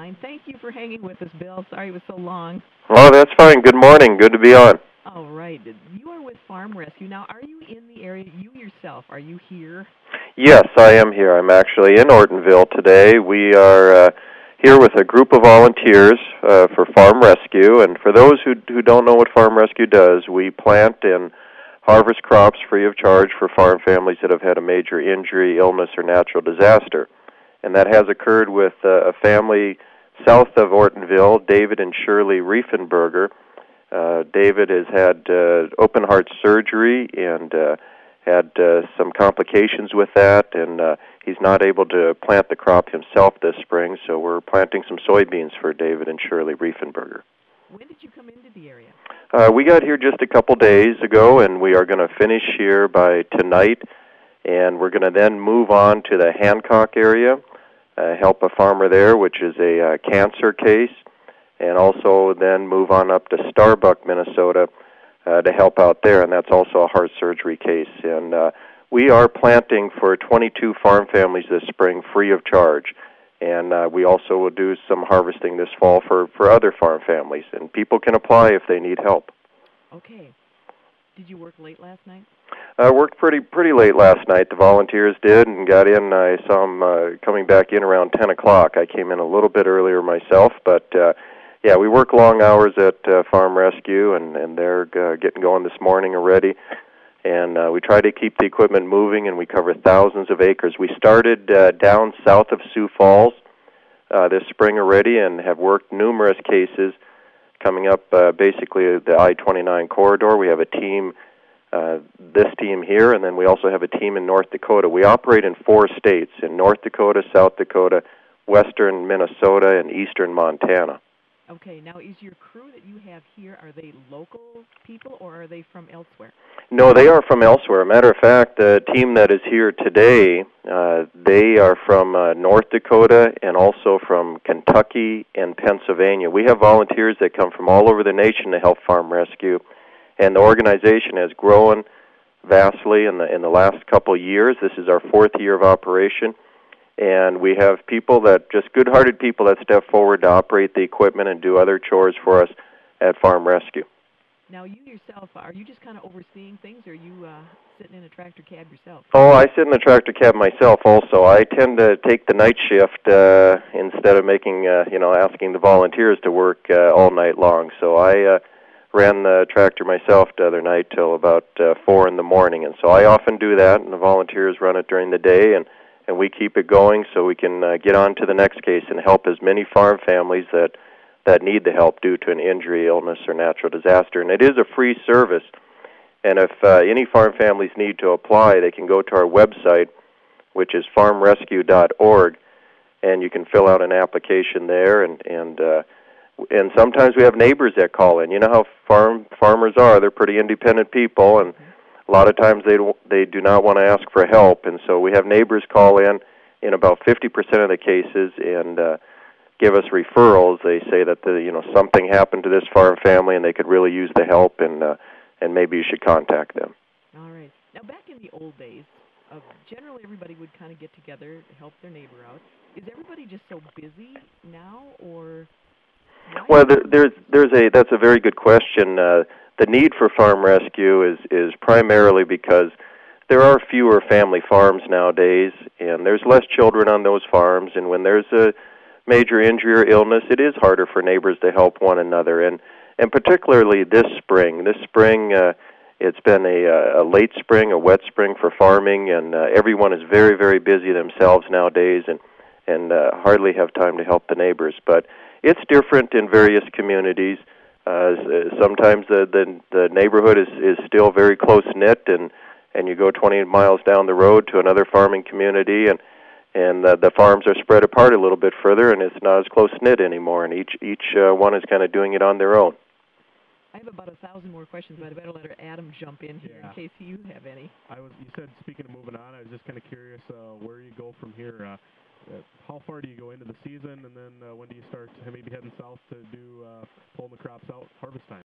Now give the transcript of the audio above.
line. Thank you for hanging with us, Bill. Sorry it was so long. Oh, that's fine. Good morning. Good to be on. All right. You are with Farm Rescue. Now, are you in the area? You yourself, are you here? Yes, I am here. I'm actually in Ortonville today. We are here with a group of volunteers for Farm Rescue. And for those who don't know what Farm Rescue does, we plant and harvest crops free of charge for farm families that have had a major injury, illness, or natural disaster. And that has occurred with a family south of Ortonville, David and Shirley Riefenberger. David has had open heart surgery and had some complications with that, and he's not able to plant the crop himself this spring, so we're planting some soybeans for David and Shirley Riefenberger. When did you come into the area? We got here just a couple days ago, and we are going to finish here by tonight, and we're going to then move on to the Hancock area, help a farmer there, which is a cancer case, and also then move on up to Starbuck, Minnesota, to help out there, and that's also a heart surgery case. And we are planting for 22 farm families this spring free of charge. And we also will do some harvesting this fall for other farm families. And people can apply if they need help. Okay. Did you work late last night? I worked pretty late last night. The volunteers did and got in. I saw them coming back in around 10 o'clock. I came in a little bit earlier myself, but yeah, we work long hours at Farm Rescue, and they're getting going this morning already. And we try to keep the equipment moving, and we cover thousands of acres. We started down south of Sioux Falls this spring already and have worked numerous cases coming up basically the I-29 corridor. We have a team, this team here, and then we also have a team in North Dakota. We operate in 4 states, in North Dakota, South Dakota, western Minnesota, and eastern Montana. Okay, now is your crew that you have here, are they local people or are they from elsewhere? No, they are from elsewhere. Matter of fact, the team that is here today, they are from North Dakota and also from Kentucky and Pennsylvania. We have volunteers that come from all over the nation to help Farm Rescue, and the organization has grown vastly in the last couple of years. This is our 4th year of operation. And we have people that, just good-hearted people that step forward to operate the equipment and do other chores for us at Farm Rescue. Now, you yourself, are you just kind of overseeing things, or are you sitting in a tractor cab yourself? Oh, I sit in the tractor cab myself also. I tend to take the night shift instead of making, asking the volunteers to work all night long. So I ran the tractor myself the other night till about 4 in the morning. And so I often do that, and the volunteers run it during the day, and we keep it going so we can get on to the next case and help as many farm families that need the help due to an injury, illness, or natural disaster. And it is a free service. And if any farm families need to apply, they can go to our website, which is farmrescue.org, and you can fill out an application there. And sometimes we have neighbors that call in. You know how farmers are. They're pretty independent people, and a lot of times they do not want to ask for help, and so we have neighbors call in about 50% of the cases and give us referrals. They say that something happened to this farm family and they could really use the help, and maybe you should contact them. All right. Now, back in the old days, generally everybody would kind of get together to help their neighbor out. Is everybody just so busy now, or? Well, that's a very good question. The need for Farm Rescue is primarily because there are fewer family farms nowadays, and there's less children on those farms, and when there's a major injury or illness, it is harder for neighbors to help one another, and particularly this spring. This spring, it's been a late spring, a wet spring for farming, and everyone is very, very busy themselves nowadays and hardly have time to help the neighbors. But it's different in various communities. Sometimes the neighborhood is still very close-knit, and you go 20 miles down the road to another farming community, and the farms are spread apart a little bit further, and it's not as close-knit anymore, and each one is kind of doing it on their own. I have about 1,000 more questions, but I better let Adam jump in here in case you have any. You said, speaking of moving on, I was just kind of curious where you go from here. How far do you go into the season, and then when do you start maybe heading south to do pulling the crops out harvest time?